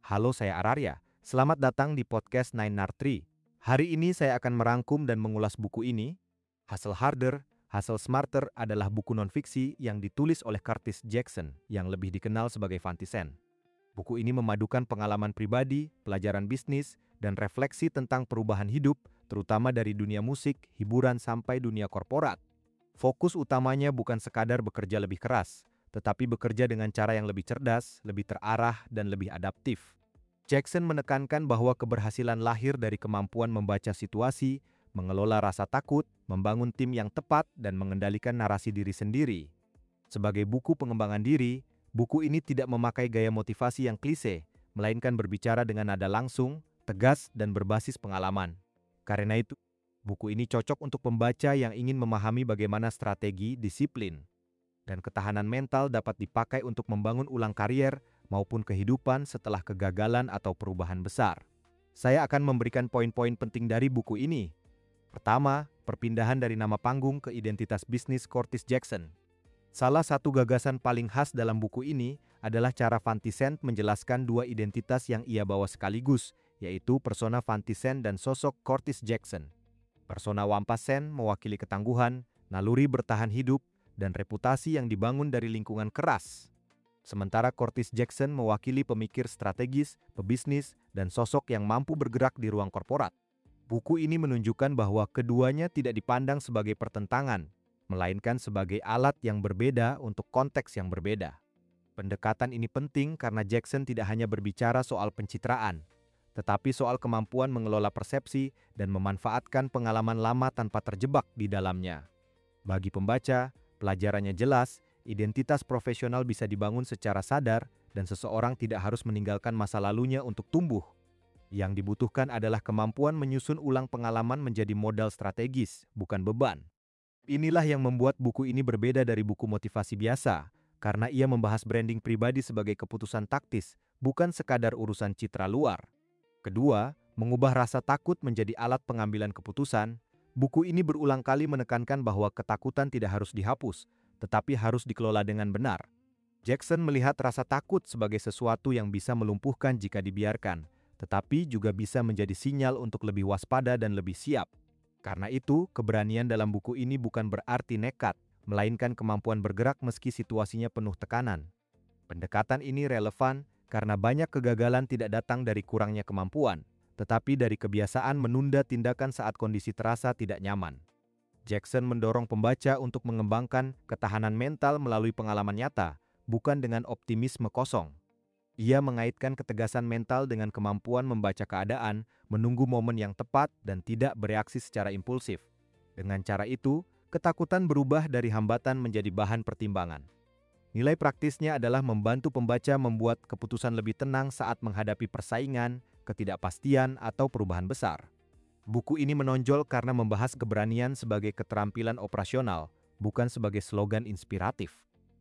Halo, saya Ararya. Selamat datang di podcast Nine Nar Tree. Hari ini saya akan merangkum dan mengulas buku ini. Hustle Harder, Hustle Smarter adalah buku non-fiksi yang ditulis oleh Curtis Jackson yang lebih dikenal sebagai 50 Cent. Buku ini memadukan pengalaman pribadi, pelajaran bisnis, dan refleksi tentang perubahan hidup, terutama dari dunia musik, hiburan, sampai dunia korporat. Fokus utamanya bukan sekadar bekerja lebih keras, tetapi bekerja dengan cara yang lebih cerdas, lebih terarah, dan lebih adaptif. Jackson menekankan bahwa keberhasilan lahir dari kemampuan membaca situasi, mengelola rasa takut, membangun tim yang tepat, dan mengendalikan narasi diri sendiri. Sebagai buku pengembangan diri, buku ini tidak memakai gaya motivasi yang klise, melainkan berbicara dengan nada langsung, tegas, dan berbasis pengalaman. Karena itu, buku ini cocok untuk pembaca yang ingin memahami bagaimana strategi, disiplin, dan ketahanan mental dapat dipakai untuk membangun ulang karier maupun kehidupan setelah kegagalan atau perubahan besar. Saya akan memberikan poin-poin penting dari buku ini. Pertama, perpindahan dari nama panggung ke identitas bisnis Curtis Jackson. Salah satu gagasan paling khas dalam buku ini adalah cara 50 Cent menjelaskan dua identitas yang ia bawa sekaligus, yaitu persona 50 Cent dan sosok Curtis Jackson. Persona 50 Cent mewakili ketangguhan, naluri bertahan hidup, dan reputasi yang dibangun dari lingkungan keras. Sementara Curtis Jackson mewakili pemikir strategis, pebisnis, dan sosok yang mampu bergerak di ruang korporat. Buku ini menunjukkan bahwa keduanya tidak dipandang sebagai pertentangan, melainkan sebagai alat yang berbeda untuk konteks yang berbeda. Pendekatan ini penting karena Jackson tidak hanya berbicara soal pencitraan, tetapi soal kemampuan mengelola persepsi dan memanfaatkan pengalaman lama tanpa terjebak di dalamnya. Bagi pembaca, pelajarannya jelas, identitas profesional bisa dibangun secara sadar dan seseorang tidak harus meninggalkan masa lalunya untuk tumbuh. Yang dibutuhkan adalah kemampuan menyusun ulang pengalaman menjadi modal strategis, bukan beban. Inilah yang membuat buku ini berbeda dari buku motivasi biasa, karena ia membahas branding pribadi sebagai keputusan taktis, bukan sekadar urusan citra luar. Kedua, mengubah rasa takut menjadi alat pengambilan keputusan. Buku ini berulang kali menekankan bahwa ketakutan tidak harus dihapus, tetapi harus dikelola dengan benar. Jackson melihat rasa takut sebagai sesuatu yang bisa melumpuhkan jika dibiarkan, tetapi juga bisa menjadi sinyal untuk lebih waspada dan lebih siap. Karena itu, keberanian dalam buku ini bukan berarti nekat, melainkan kemampuan bergerak meski situasinya penuh tekanan. Pendekatan ini relevan karena banyak kegagalan tidak datang dari kurangnya kemampuan, tetapi dari kebiasaan menunda tindakan saat kondisi terasa tidak nyaman. Jackson mendorong pembaca untuk mengembangkan ketahanan mental melalui pengalaman nyata, bukan dengan optimisme kosong. Ia mengaitkan ketegasan mental dengan kemampuan membaca keadaan, menunggu momen yang tepat, dan tidak bereaksi secara impulsif. Dengan cara itu, ketakutan berubah dari hambatan menjadi bahan pertimbangan. Nilai praktisnya adalah membantu pembaca membuat keputusan lebih tenang saat menghadapi persaingan, ketidakpastian, atau perubahan besar. Buku ini menonjol karena membahas keberanian sebagai keterampilan operasional, bukan sebagai slogan inspiratif.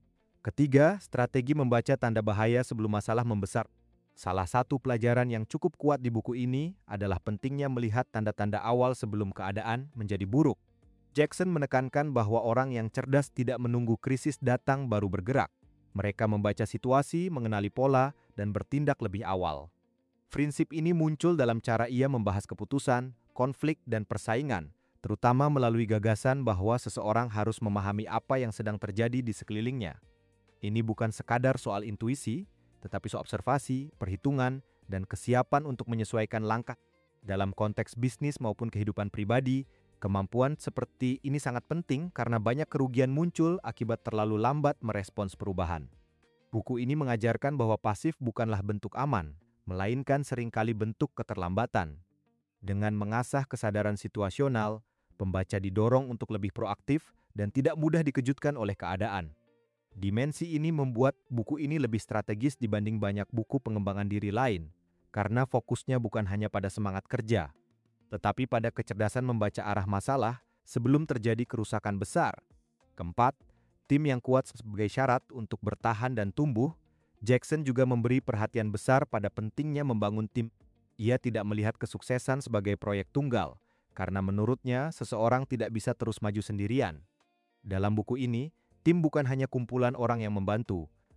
Ketiga, strategi membaca tanda bahaya sebelum masalah membesar. Salah satu pelajaran yang cukup kuat di buku ini adalah pentingnya melihat tanda-tanda awal sebelum keadaan menjadi buruk. Jackson menekankan bahwa orang yang cerdas tidak menunggu krisis datang baru bergerak. Mereka membaca situasi, mengenali pola, dan bertindak lebih awal. Prinsip ini muncul dalam cara ia membahas keputusan, konflik, dan persaingan, terutama melalui gagasan bahwa seseorang harus memahami apa yang sedang terjadi di sekelilingnya. Ini bukan sekadar soal intuisi, tetapi soal observasi, perhitungan, dan kesiapan untuk menyesuaikan langkah. Dalam konteks bisnis maupun kehidupan pribadi, kemampuan seperti ini sangat penting karena banyak kerugian muncul akibat terlalu lambat merespons perubahan. Buku ini mengajarkan bahwa pasif bukanlah bentuk aman, melainkan seringkali bentuk keterlambatan. Dengan mengasah kesadaran situasional, pembaca didorong untuk lebih proaktif dan tidak mudah dikejutkan oleh keadaan. Dimensi ini membuat buku ini lebih strategis dibanding banyak buku pengembangan diri lain, karena fokusnya bukan hanya pada semangat kerja, tetapi pada kecerdasan membaca arah masalah sebelum terjadi kerusakan besar. Keempat, tim yang kuat sebagai syarat untuk bertahan dan tumbuh. Jackson juga memberi perhatian besar pada pentingnya membangun tim. Ia tidak melihat kesuksesan sebagai proyek tunggal, karena menurutnya seseorang tidak bisa terus maju sendirian. Dalam buku ini, tim bukan hanya kumpulan orang yang membantu,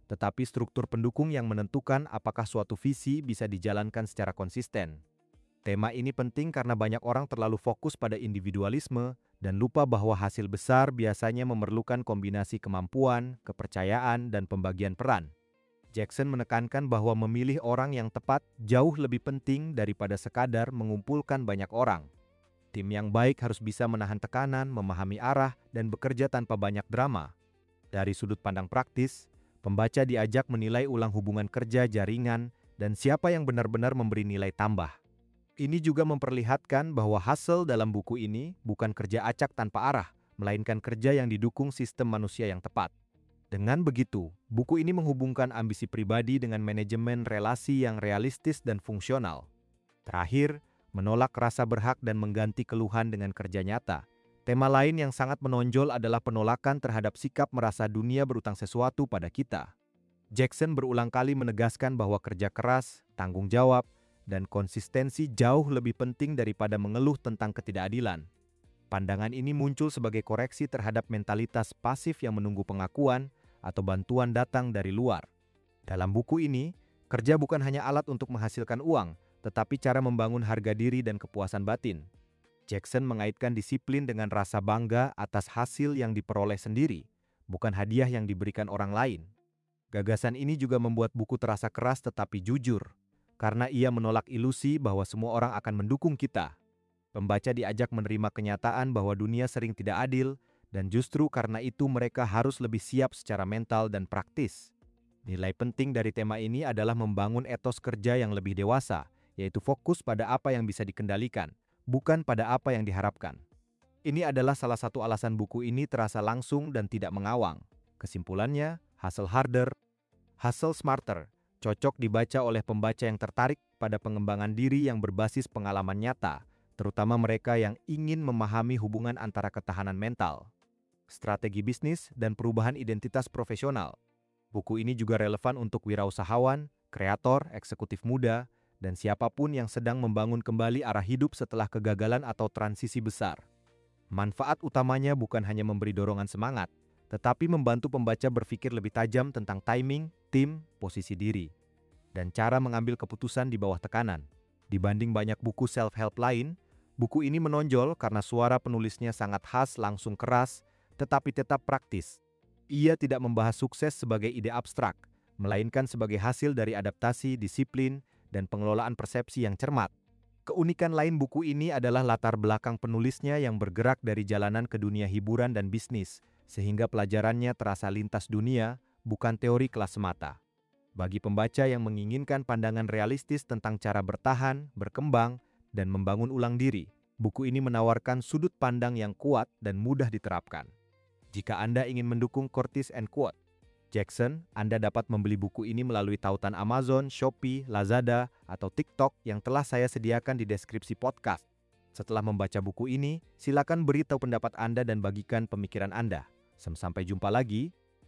tetapi struktur pendukung yang menentukan apakah suatu visi bisa dijalankan secara konsisten. Tema ini penting karena banyak orang terlalu fokus pada individualisme dan lupa bahwa hasil besar biasanya memerlukan kombinasi kemampuan, kepercayaan, dan pembagian peran. Jackson menekankan bahwa memilih orang yang tepat jauh lebih penting daripada sekadar mengumpulkan banyak orang. Tim yang baik harus bisa menahan tekanan, memahami arah, dan bekerja tanpa banyak drama. Dari sudut pandang praktis, pembaca diajak menilai ulang hubungan kerja jaringan dan siapa yang benar-benar memberi nilai tambah. Ini juga memperlihatkan bahwa Hustle dalam buku ini bukan kerja acak tanpa arah, melainkan kerja yang didukung sistem manusia yang tepat. Dengan begitu, buku ini menghubungkan ambisi pribadi dengan manajemen relasi yang realistis dan fungsional. Terakhir, menolak rasa berhak dan mengganti keluhan dengan kerja nyata. Tema lain yang sangat menonjol adalah penolakan terhadap sikap merasa dunia berutang sesuatu pada kita. Jackson berulang kali menegaskan bahwa kerja keras, tanggung jawab, dan konsistensi jauh lebih penting daripada mengeluh tentang ketidakadilan. Pandangan ini muncul sebagai koreksi terhadap mentalitas pasif yang menunggu pengakuan atau bantuan datang dari luar. Dalam buku ini, kerja bukan hanya alat untuk menghasilkan uang, tetapi cara membangun harga diri dan kepuasan batin. Jackson mengaitkan disiplin dengan rasa bangga atas hasil yang diperoleh sendiri, bukan hadiah yang diberikan orang lain. Gagasan ini juga membuat buku terasa keras tetapi jujur, karena ia menolak ilusi bahwa semua orang akan mendukung kita. Pembaca diajak menerima kenyataan bahwa dunia sering tidak adil, dan justru karena itu mereka harus lebih siap secara mental dan praktis. Nilai penting dari tema ini adalah membangun etos kerja yang lebih dewasa, yaitu fokus pada apa yang bisa dikendalikan, bukan pada apa yang diharapkan. Ini adalah salah satu alasan buku ini terasa langsung dan tidak mengawang. Kesimpulannya, Hustle Harder, Hustle Smarter, cocok dibaca oleh pembaca yang tertarik pada pengembangan diri yang berbasis pengalaman nyata, terutama mereka yang ingin memahami hubungan antara ketahanan mental, strategi bisnis, dan perubahan identitas profesional. Buku ini juga relevan untuk wirausahawan, kreator, eksekutif muda, dan siapapun yang sedang membangun kembali arah hidup setelah kegagalan atau transisi besar. Manfaat utamanya bukan hanya memberi dorongan semangat, tetapi membantu pembaca berpikir lebih tajam tentang timing, tim, posisi diri, dan cara mengambil keputusan di bawah tekanan. Dibanding banyak buku self-help lain, buku ini menonjol karena suara penulisnya sangat khas, langsung keras, tetapi tetap praktis. Ia tidak membahas sukses sebagai ide abstrak, melainkan sebagai hasil dari adaptasi, disiplin, dan pengelolaan persepsi yang cermat. Keunikan lain buku ini adalah latar belakang penulisnya yang bergerak dari jalanan ke dunia hiburan dan bisnis, sehingga pelajarannya terasa lintas dunia, bukan teori kelas semata. Bagi pembaca yang menginginkan pandangan realistis tentang cara bertahan, berkembang, dan membangun ulang diri, buku ini menawarkan sudut pandang yang kuat dan mudah diterapkan. Jika Anda ingin mendukung Curtis & Quote Jackson, Anda dapat membeli buku ini melalui tautan Amazon, Shopee, Lazada, atau TikTok yang telah saya sediakan di deskripsi podcast. Setelah membaca buku ini, silakan beritahu pendapat Anda dan bagikan pemikiran Anda. Sampai jumpa lagi.